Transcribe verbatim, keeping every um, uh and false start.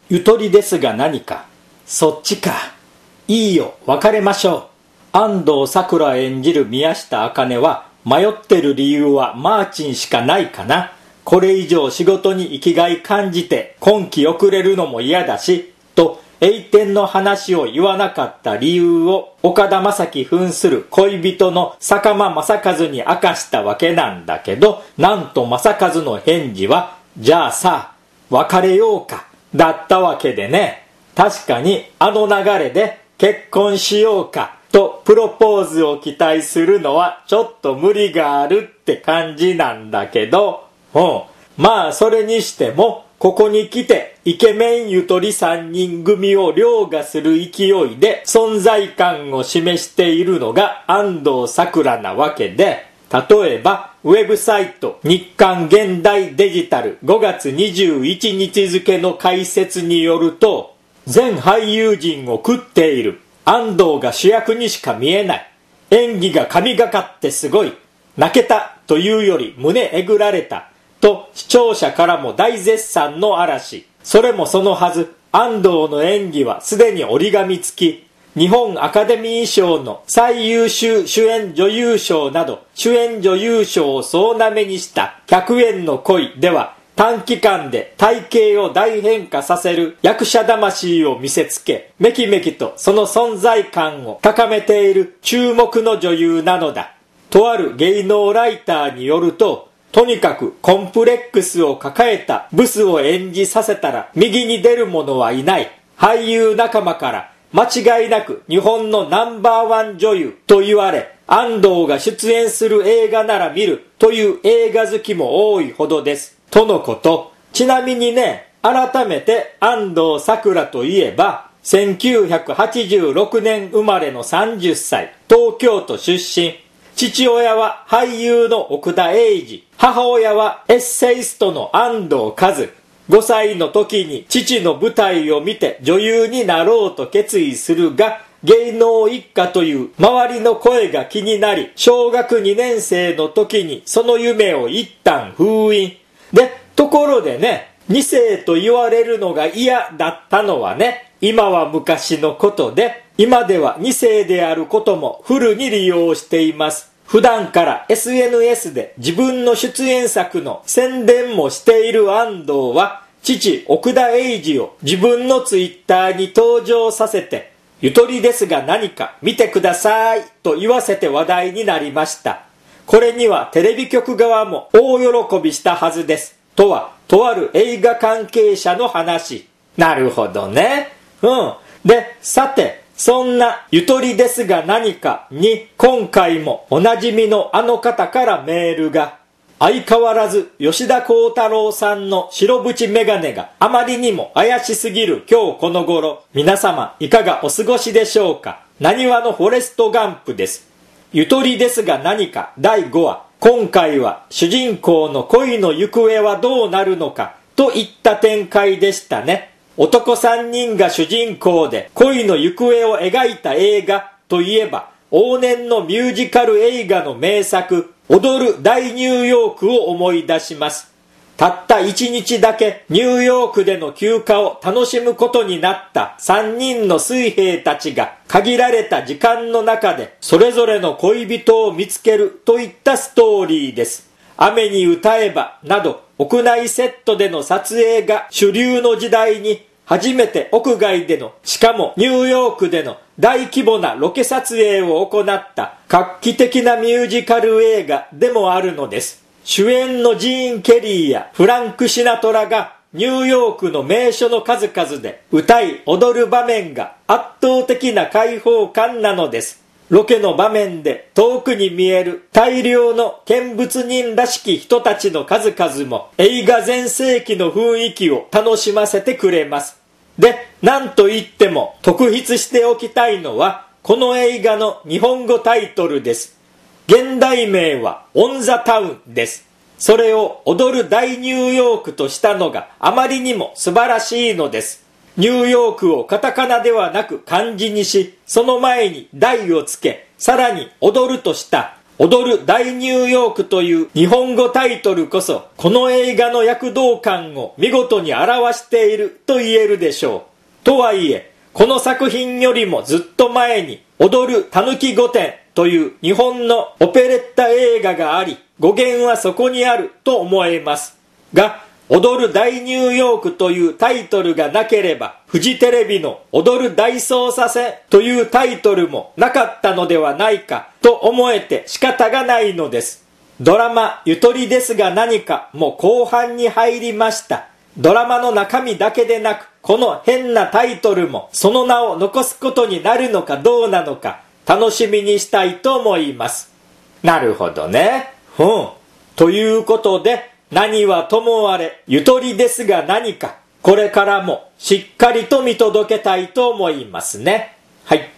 ゆとりですが何か。そっちか。いいよ、別れましょう。安藤サクラ演じる宮下茜は、迷ってる理由はマーチンしかないかな。これ以上仕事に生きがい感じて今期遅れるのも嫌だし、と栄転の話を言わなかった理由を岡田将生扮する恋人の坂間正和に明かしたわけなんだけど、なんと正和の返事は、じゃあさ、別れようか、だったわけでね。確かにあの流れで結婚しようかとプロポーズを期待するのはちょっと無理があるって感じなんだけど、うん、まあそれにしてもここに来てイケメンゆとりさんにん組を凌駕する勢いで存在感を示しているのが安藤サクラなわけで、例えばウェブサイト日刊現代デジタルごがつにじゅういちにち付の解説によると、全俳優陣を食っている。安藤が主役にしか見えない。演技が神がかってすごい。泣けたというより胸えぐられた。と視聴者からも大絶賛の嵐。それもそのはず。安藤の演技はすでに折り紙付き。日本アカデミー賞の最優秀主演女優賞など主演女優賞を総なめにしたひゃくえんの恋では、短期間で体型を大変化させる役者魂を見せつけ、めきめきとその存在感を高めている注目の女優なのだ。とある芸能ライターによると、とにかくコンプレックスを抱えたブスを演じさせたら右に出る者はいない。俳優仲間から間違いなく日本のナンバーワン女優と言われ、安藤が出演する映画なら見るという映画好きも多いほどです。とのこと。ちなみにね、改めて安藤サクラといえば、せんきゅうひゃくはちじゅうろくねん生まれのさんじゅっさい、東京都出身。父親は俳優の奥田瑛二、母親はエッセイストの安藤和。ごさいの時に父の舞台を見て女優になろうと決意するが、芸能一家という周りの声が気になり、小学にねん生の時にその夢を一旦封印。で、ところでね、に世と言われるのが嫌だったのはね、今は昔のことで、今ではに世であることもフルに利用しています。普段から エスエヌエス で自分の出演作の宣伝もしている安藤は、父奥田瑛二を自分のツイッターに登場させて、ゆとりですが何か見てくださいと言わせて話題になりました。これにはテレビ局側も大喜びしたはずです。とは、とある映画関係者の話。なるほどね。うん。で、さて、そんなゆとりですが何かに、今回もおなじみのあの方からメールが。相変わらず吉田鋼太郎さんの白縁メガネがあまりにも怪しすぎる今日この頃。皆様いかがお過ごしでしょうか。なにわのフォレストガンプです。ゆとりですが何かだいごわ。今回は主人公の恋の行方はどうなるのかといった展開でしたね。男さんにんが主人公で恋の行方を描いた映画といえば、往年のミュージカル映画の名作、踊る大ニューヨークを思い出します。たった一日だけニューヨークでの休暇を楽しむことになったさんにんの水兵たちが限られた時間の中でそれぞれの恋人を見つけるといったストーリーです。雨に歌えばなど屋内セットでの撮影が主流の時代に初めて屋外での、しかもニューヨークでの大規模なロケ撮影を行った画期的なミュージカル映画でもあるのです。主演のジーン・ケリーやフランク・シナトラがニューヨークの名所の数々で歌い踊る場面が圧倒的な開放感なのです。ロケの場面で遠くに見える大量の見物人らしき人たちの数々も映画全盛期の雰囲気を楽しませてくれます。で、なんといっても特筆しておきたいのはこの映画の日本語タイトルです。現代名はオン・ザ・タウンです。それを踊る大ニューヨークとしたのがあまりにも素晴らしいのです。ニューヨークをカタカナではなく漢字にし、その前に大をつけ、さらに踊るとした踊る大ニューヨークという日本語タイトルこそ、この映画の躍動感を見事に表していると言えるでしょう。とはいえ、この作品よりもずっと前に、踊るたぬき御殿という日本のオペレッタ映画があり、語源はそこにあると思えます。が、踊る大ニューヨークというタイトルがなければ、フジテレビの踊る大捜査線というタイトルもなかったのではないかと思えて仕方がないのです。ドラマゆとりですが何かも後半に入りました。ドラマの中身だけでなく、この変なタイトルもその名を残すことになるのかどうなのか楽しみにしたいと思います。なるほどね。うん。ということで、何はともあれ、ゆとりですが何か、これからもしっかりと見届けたいと思いますね。はい。